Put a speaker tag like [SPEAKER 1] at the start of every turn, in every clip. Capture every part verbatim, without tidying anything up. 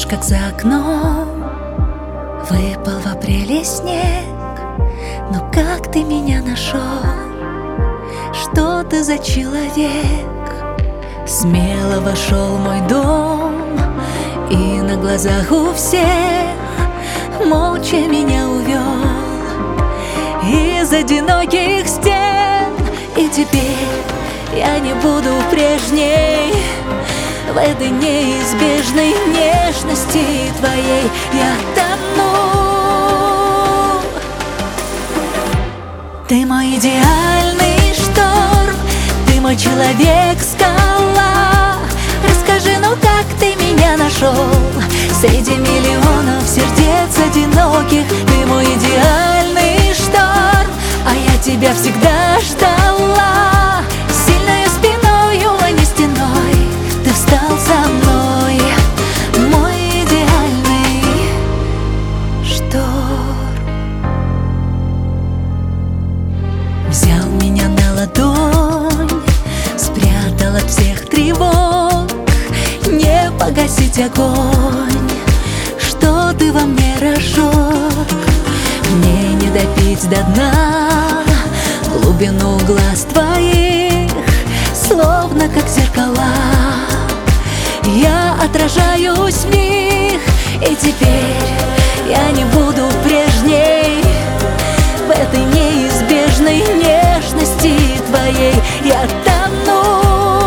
[SPEAKER 1] как за окном выпал в апреле снег. Но как ты меня нашел? Что ты за человек? Смело вошел в мой дом и на глазах у всех молча меня увел из одиноких стен. И теперь я не буду прежней в этой неизбежной нежности твоей. Я тону. Ты мой идеальный шторм, ты мой человек-скала. Расскажи, ну как ты меня нашел среди миллионов сердец одиноких? Ты мой идеальный шторм, а я тебя всегда ждала. Сильною спиною, а не стеной, ты встал за мной, мой идеальный шторм. Взял меня на ладонь, спрятал от всех тревог. Не погасить огонь, что ты во мне разжег. Мне не допить до дна глубину глаз твоих, словно как зеркала я отражаюсь в них. И теперь я не буду прежней в этой неизбежной нежности твоей. Я тону.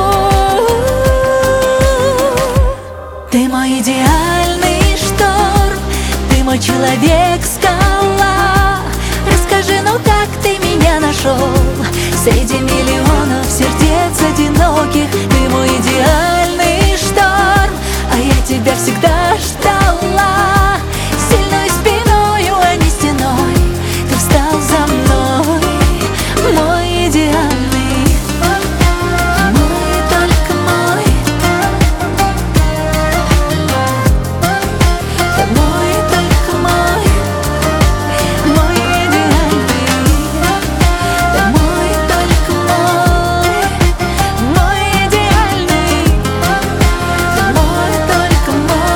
[SPEAKER 1] Ты мой идеальный шторм, ты мой человек-скала. Расскажи, ну как ты меня нашел среди миллионов сердец одиноких? Ты мой идеальный шторм, а я тебя всегда ждала. Сильной спиною, а не стеной, ты встал за мной, мой идеальный, мой, только мой. Ты мой, только мой, мой идеальный. Ты мой, только мой, мой идеальный. Ты мой, только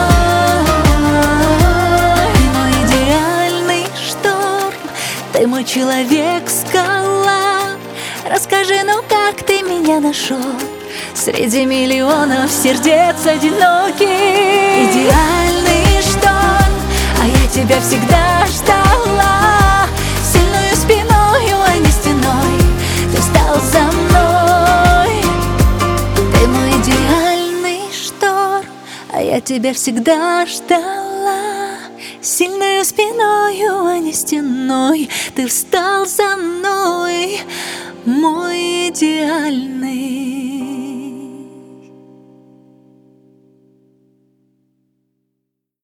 [SPEAKER 1] мой, мой идеальный шторм. Ты мой человек-скала. Расскажи, ну как ты меня нашел среди миллионов сердец одиноких? Идеальный шторм, а я тебя всегда ждала. Сильною спиною, а не стеной, ты встал за мной. Ты мой идеальный шторм, а я тебя всегда ждала. Сильною спиною, а не стеной, ты встал за мной, мой идеальный.